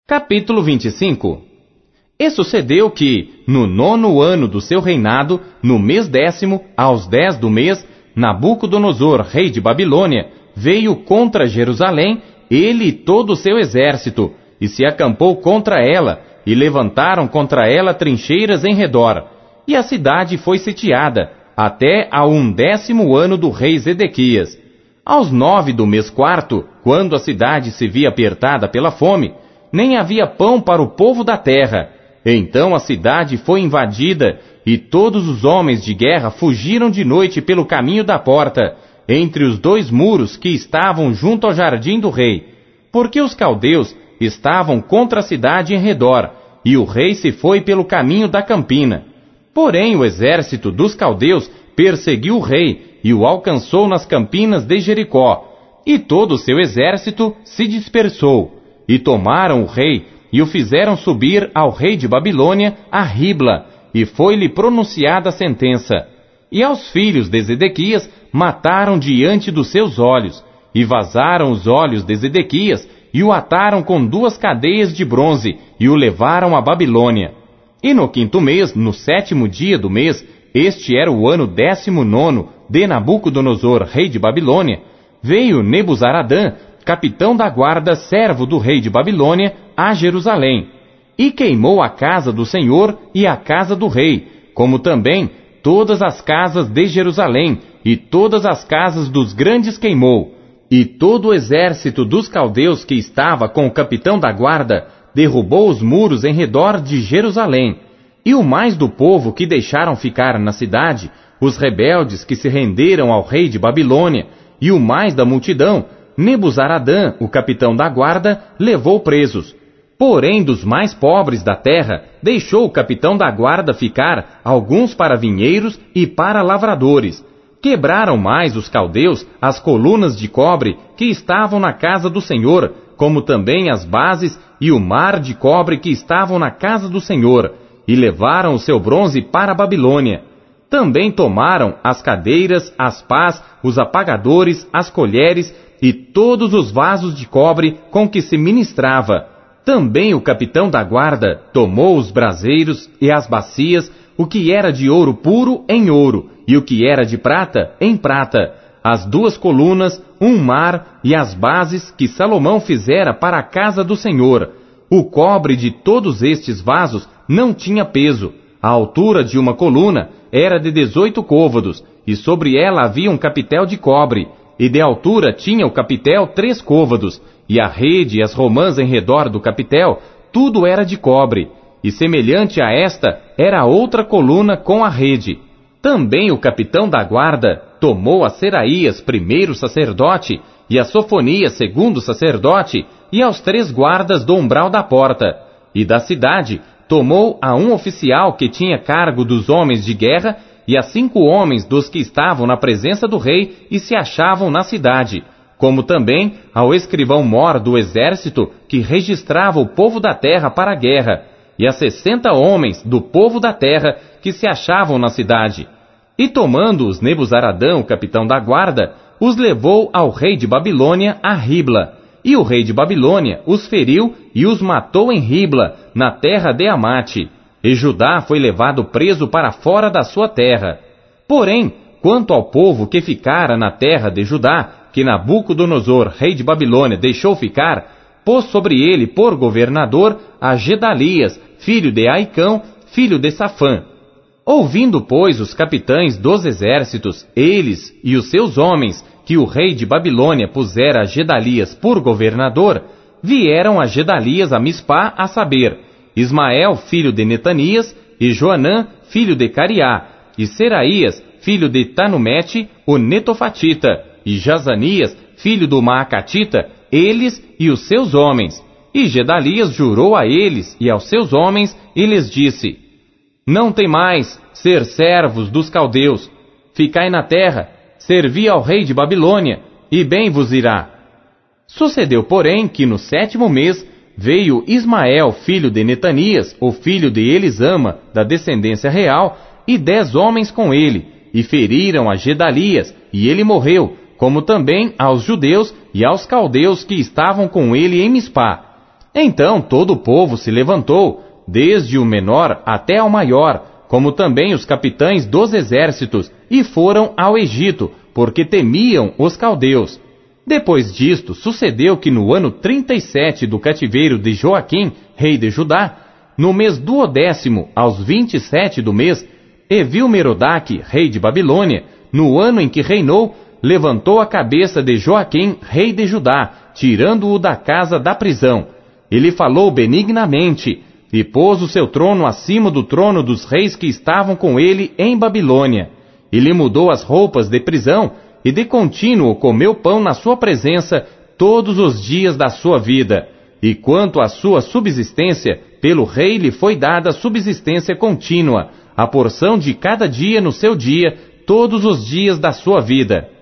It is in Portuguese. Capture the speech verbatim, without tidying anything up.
Capítulo vinte e cinco. E sucedeu que, no nono ano do seu reinado, no mês décimo, aos dez do mês, Nabucodonosor, rei de Babilônia, veio contra Jerusalém, ele e todo o seu exército, e se acampou contra ela, e levantaram contra ela trincheiras em redor. E a cidade foi sitiada, até ao undécimo ano do rei Zedequias. Aos nove do mês quarto, quando a cidade se via apertada pela fome, nem havia pão para o povo da terra. Então a cidade foi invadida, e todos os homens de guerra fugiram de noite pelo caminho da porta, entre os dois muros que estavam junto ao jardim do rei, porque os caldeus estavam contra a cidade em redor, e o rei se foi pelo caminho da campina. Porém o exército dos caldeus perseguiu o rei, e o alcançou nas campinas de Jericó, e todo o seu exército se dispersou. E tomaram o rei, e o fizeram subir ao rei de Babilônia, a Ribla, e foi-lhe pronunciada a sentença. E aos filhos de Zedequias mataram diante dos seus olhos, e vazaram os olhos de Zedequias, e o ataram com duas cadeias de bronze, e o levaram a Babilônia. E no quinto mês, no sétimo dia do mês, este era o ano décimo nono de Nabucodonosor, rei de Babilônia, veio Nebuzaradã, capitão da guarda, servo do rei de Babilônia, a Jerusalém, e queimou a casa do Senhor e a casa do rei, como também todas as casas de Jerusalém, e todas as casas dos grandes queimou, e todo o exército dos caldeus que estava com o capitão da guarda derrubou os muros em redor de Jerusalém, e o mais do povo que deixaram ficar na cidade, os rebeldes que se renderam ao rei de Babilônia, e o mais da multidão, Nebuzaradã, o capitão da guarda, levou presos. Porém, dos mais pobres da terra, deixou o capitão da guarda ficar alguns para vinheiros e para lavradores. Quebraram mais os caldeus as colunas de cobre que estavam na casa do Senhor, como também as bases e o mar de cobre que estavam na casa do Senhor, e levaram o seu bronze para a Babilônia. Também tomaram as cadeiras, as pás, os apagadores, as colheres e todos os vasos de cobre com que se ministrava. Também o capitão da guarda tomou os braseiros e as bacias, o que era de ouro puro em ouro, e o que era de prata em prata, as duas colunas, um mar e as bases que Salomão fizera para a casa do Senhor. O cobre de todos estes vasos não tinha peso. A altura de uma coluna era de dezoito côvados, e sobre ela havia um capitel de cobre, e de altura tinha o capitel três côvados, e a rede e as romãs em redor do capitel, tudo era de cobre, e semelhante a esta era outra coluna com a rede. Também o capitão da guarda tomou a Seraías, primeiro sacerdote, e a Sofonias, segundo sacerdote, e aos três guardas do umbral da porta, e da cidade tomou a um oficial que tinha cargo dos homens de guerra, e a cinco homens dos que estavam na presença do rei e se achavam na cidade, como também ao escrivão mor do exército que registrava o povo da terra para a guerra, e a sessenta homens do povo da terra que se achavam na cidade. E tomando-os Nebuzaradã, o capitão da guarda, os levou ao rei de Babilônia a Ribla, e o rei de Babilônia os feriu e os matou em Ribla, na terra de Amate. E Judá foi levado preso para fora da sua terra. Porém, quanto ao povo que ficara na terra de Judá, que Nabucodonosor, rei de Babilônia, deixou ficar, pôs sobre ele por governador a Gedalias, filho de Aicão, filho de Safã. Ouvindo, pois, os capitães dos exércitos, eles e os seus homens, que o rei de Babilônia pusera a Gedalias por governador, vieram a Gedalias a Mispá, a saber, Ismael, filho de Netanias, e Joanã, filho de Cariá, e Seraías, filho de Tanumete, o Netofatita, e Jazanias, filho do Maacatita, eles e os seus homens. E Gedalias jurou a eles e aos seus homens, e lhes disse: Não temais ser servos dos caldeus, ficai na terra, servi ao rei de Babilônia, e bem vos irá. Sucedeu, porém, que no sétimo mês veio Ismael, filho de Netanias, o filho de Elisama, da descendência real, e dez homens com ele, e feriram a Gedalias, e ele morreu, como também aos judeus e aos caldeus que estavam com ele em Mispá. Então todo o povo se levantou, desde o menor até ao maior, como também os capitães dos exércitos, e foram ao Egito, porque temiam os caldeus. Depois disto, sucedeu que no ano trinta e sete do cativeiro de Joaquim, rei de Judá, no mês duodécimo, aos vinte e sete do mês, Evil-Merodach, rei de Babilônia, no ano em que reinou, levantou a cabeça de Joaquim, rei de Judá, tirando-o da casa da prisão. Ele falou benignamente, e pôs o seu trono acima do trono dos reis que estavam com ele em Babilônia. E lhe mudou as roupas de prisão, e de contínuo comeu pão na sua presença todos os dias da sua vida. E quanto à sua subsistência, pelo rei lhe foi dada subsistência contínua, a porção de cada dia no seu dia, todos os dias da sua vida.